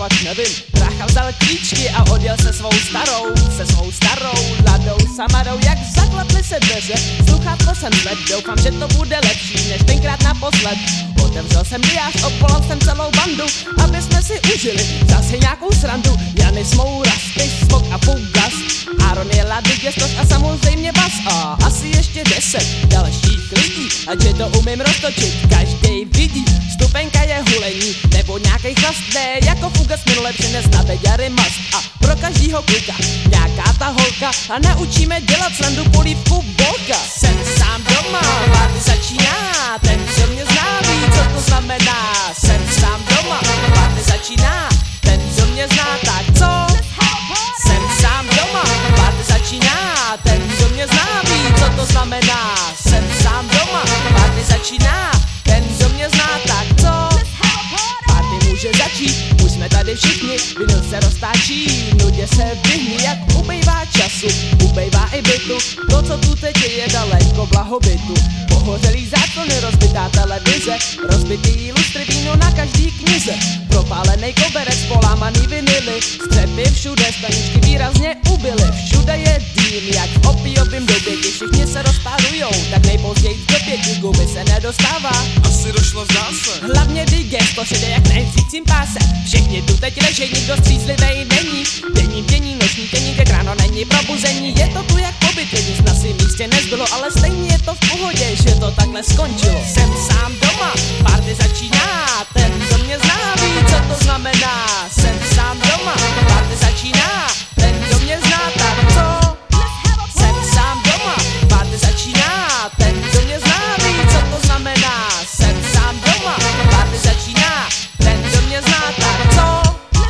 fakt nevím. Brácha vzal klíčky a odjel se svou starou Ladou Samarou, jak zaklaply se dveře. Sluchátko jsem zvedl, doufám, že to bude lepší než tenkrát naposled. Otevřel jsem diář, obvolal jsem celou bandu, aby jsme si užili zase nějakou srandu. Jany Smouras, ty Smok a Fugas, Aaron je Lady Gestos a samozřejmě Bas. A asi ještě 10 dalších lidí, ať je to umím roztočit, každej vidí. Stupenka je hulení, nebo nějakej chlast, ne jako Fugas minule přines na beďary mast. A pro každýho kluka nějaká ta holka a naučíme dělat srandu polívku bolka. Jsem sám doma, party začíná, ten co mě zná ví, co to znamená. Jsem sám doma, party začíná, ten co mě zná, tak co? Jsem sám doma, party začíná, ten co mě zná ví, co to znamená. Jsem sám doma, party začíná, ten co mě zná, tak co? Party může začít, už jsme tady všichni, vinyl se roztáčí, nudě se vyhni, jak ubejvá času, ubejvá i bytu. To, co tu teď je daleko blahobytu. Pohořelý zákony, rozbitá televize, rozbitý lustry, víno na každý knize, propálený koberec, polámaný vinily, střepy všude, staničky výrazně ubyly. Všude je dým, jak v opiovým době, když všichni se rozpárujou, tak nejpozději v době, kdy gumy se nedostává. Asi došlo, zdá se. Hlavně digest, to šede jak na řícím páse. Všichni tu teď ležej, nikdo střízlivej není. Dění, noční dění, teď ráno není probuzení. Je to tu jak pobyt, nic na svým místě nezbylo, ale stejně je to v pohodě, že to takhle skončilo. Jsem sám doma, party začíná, ten co mě zná ví, co to znamená. Jsem sám doma, party začíná, ten co mě zná, tak co? Jsem sám doma, party začíná, ten co mě zná ví, co to znamená. Jsem sám doma, party začíná, ten co mě zná, tak co?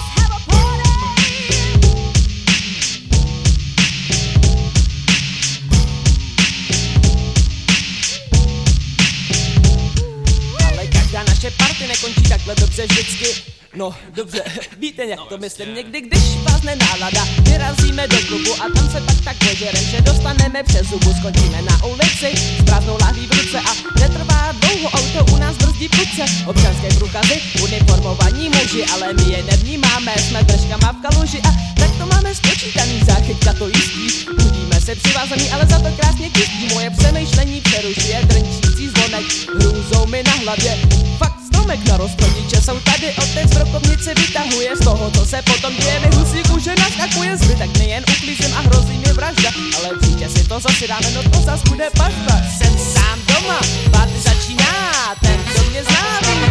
Ale každá naše party nekončí takhle dobře vždycky. No, dobře, víte jak to myslím, někdy když vás nenálada, vyrazíme do klubu a tam se tak požerem, že dostaneme přes zubu, skončíme na ulici s prázdnou lahví v ruce a netrvá dlouho, auto u nás brzdí prudce. Občanské průkazy, uniformovaní muži, ale my je nevnímáme, jsme držkama v kaluži a tak to máme spočítaný, záchytka to jistí. Budíme se přivázaný, ale za to krásně kyští, moje přemýšlení přerušuje drnčící zvonek, hrůzou mi na hlavě. Fakt stromek na rozkladiče jsou tady, otec v rokovnici vytahuje z toho, co se potom děje. Mi husíku, že naskakuje zbytek, nejen uklízím a hrozí mi vražda, ale příště si to zase dáme, no to zas bude pažba. Jsem sám doma, party začíná, ten co mě zná ví,